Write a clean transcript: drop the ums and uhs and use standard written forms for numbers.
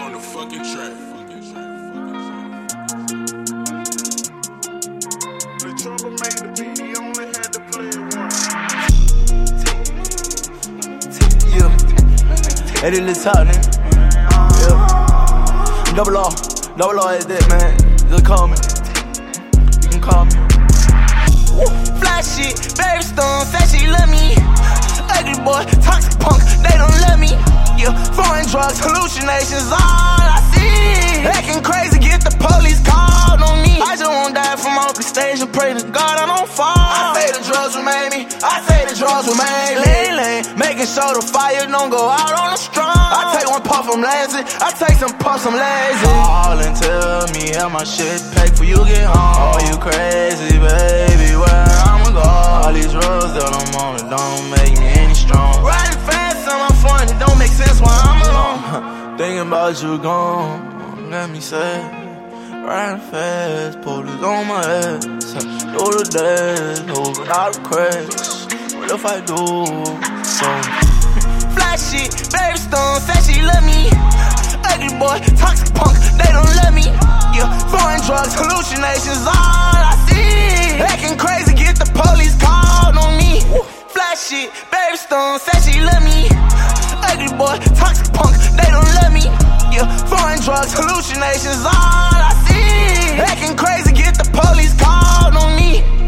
on the fucking track. The trouble made the beat, he only had to play it once. Yeah. Hey, this little talk, nigga. Yeah. Double R is that, man. Just call me. You can call me. Fly shit, baby stone, said she love me. Ugly boy, toxic punk, they don't love me. Yeah, foreign drugs, hallucinations, all I see. Acting crazy, get the police called on me. I just won't die from off the stage and pray to God I don't fall. I say the drugs will make me, I say the drugs will make me. Making sure the fire don't go out on the strong. I take one puff, I'm lazy, I take some puffs, I'm lazy. Call and tell me how my shit packed for you get home. Oh, you crazy, baby, where I'ma go? All these drugs that I'm on, it don't make me any strong. Riding fast on my phone, it don't make sense while I'm alone. Thinking about you gone, let me say. Riding fast, police on my ass. Through the days, moving out the crash. What if I do so? Fly shit, baby stone, said she love me. Ugly boy, toxic punk, they don't love me. Yeah, foreign drugs, hallucinations, all I see. Acting crazy, get the police called on me. Fly shit, baby stone, said she love me. Ugly boy, toxic punk, they don't love me. Yeah, foreign drugs, hallucinations, all I see. Acting crazy, get the police called on me.